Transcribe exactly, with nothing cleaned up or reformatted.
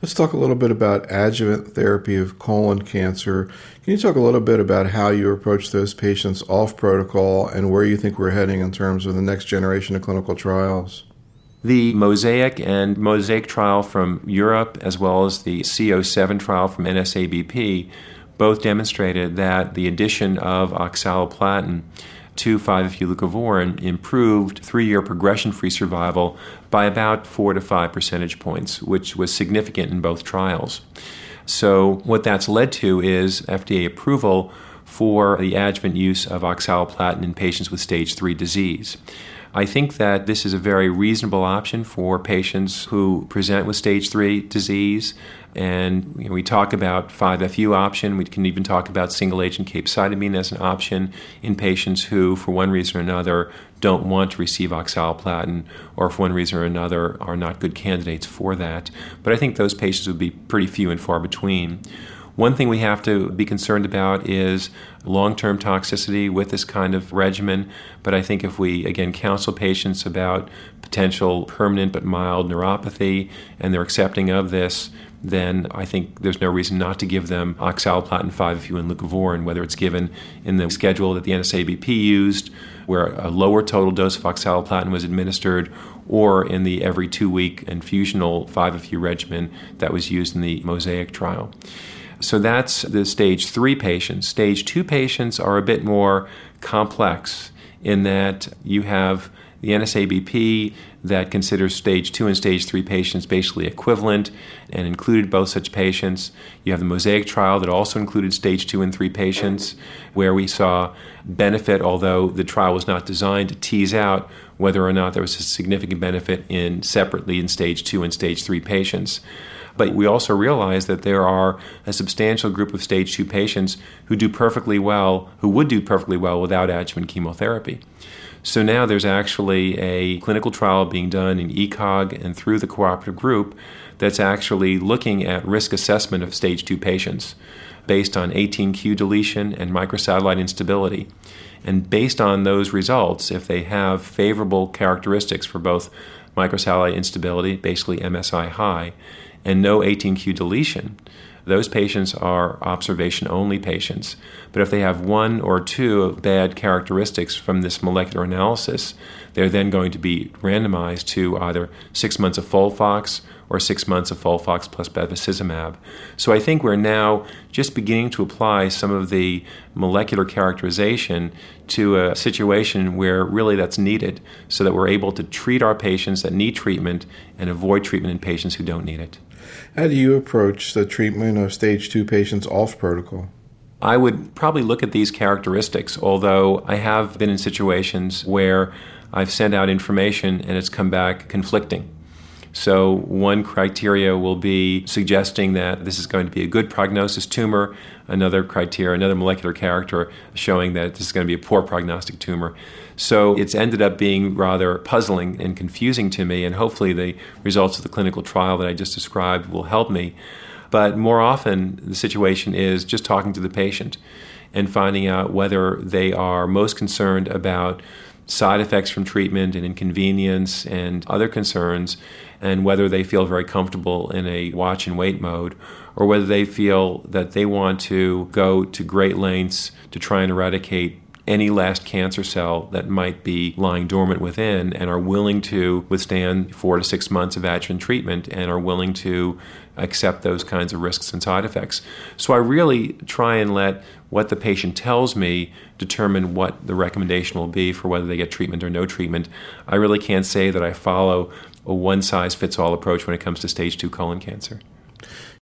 Let's talk a little bit about adjuvant therapy of colon cancer. Can you talk a little bit about how you approach those patients off protocol and where you think we're heading in terms of the next generation of clinical trials? The MOSAIC and MOSAIC trial from Europe, as well as the C O seven trial from N S A B P, both demonstrated that the addition of oxaliplatin to five F U leucovorin improved three-year progression-free survival by about four to five percentage points, which was significant in both trials. So what that's led to is F D A approval for the adjuvant use of oxaliplatin in patients with stage three disease. I think that this is a very reasonable option for patients who present with stage three disease. And you know, we talk about five F U option. We can even talk about single-agent capecitabine as an option in patients who, for one reason or another, don't want to receive oxaliplatin, or for one reason or another are not good candidates for that. But I think those patients would be pretty few and far between. One thing we have to be concerned about is long-term toxicity with this kind of regimen, but I think if we, again, counsel patients about potential permanent but mild neuropathy and they're accepting of this, then I think there's no reason not to give them oxaliplatin, five F U, and leucovorin, whether it's given in the schedule that the N S A B P used, where a lower total dose of oxaliplatin was administered, or in the every two-week infusional five F U regimen that was used in the MOSAIC trial. So that's the stage three patients. Stage two patients are a bit more complex in that you have the N S A B P that considers stage two and stage three patients basically equivalent and included both such patients. You have the MOSAIC trial that also included stage two and three patients, where we saw benefit, although the trial was not designed to tease out whether or not there was a significant benefit in separately in stage two and stage three patients. But we also realize that there are a substantial group of stage two patients who do perfectly well, who would do perfectly well without adjuvant chemotherapy. So now there's actually a clinical trial being done in E C O G and through the cooperative group that's actually looking at risk assessment of stage two patients based on eighteen q deletion and microsatellite instability. And based on those results, if they have favorable characteristics for both microsatellite instability, basically M S I high, and no eighteen q deletion, those patients are observation-only patients. But if they have one or two bad characteristics from this molecular analysis, they're then going to be randomized to either six months of FOLFOX or six months of FOLFOX plus bevacizumab. So I think we're now just beginning to apply some of the molecular characterization to a situation where really that's needed so that we're able to treat our patients that need treatment and avoid treatment in patients who don't need it. How do you approach the treatment of stage two patients off protocol? I would probably look at these characteristics, although I have been in situations where I've sent out information and it's come back conflicting. So one criteria will be suggesting that this is going to be a good prognosis tumor, another criteria, another molecular character showing that this is going to be a poor prognostic tumor. So it's ended up being rather puzzling and confusing to me, and hopefully the results of the clinical trial that I just described will help me. But more often, the situation is just talking to the patient and finding out whether they are most concerned about side effects from treatment and inconvenience and other concerns, and whether they feel very comfortable in a watch and wait mode, or whether they feel that they want to go to great lengths to try and eradicate any last cancer cell that might be lying dormant within, and are willing to withstand four to six months of adjuvant treatment and are willing to accept those kinds of risks and side effects. So I really try and let what the patient tells me determine what the recommendation will be for whether they get treatment or no treatment. I really can't say that I follow a one-size-fits-all approach when it comes to stage two colon cancer.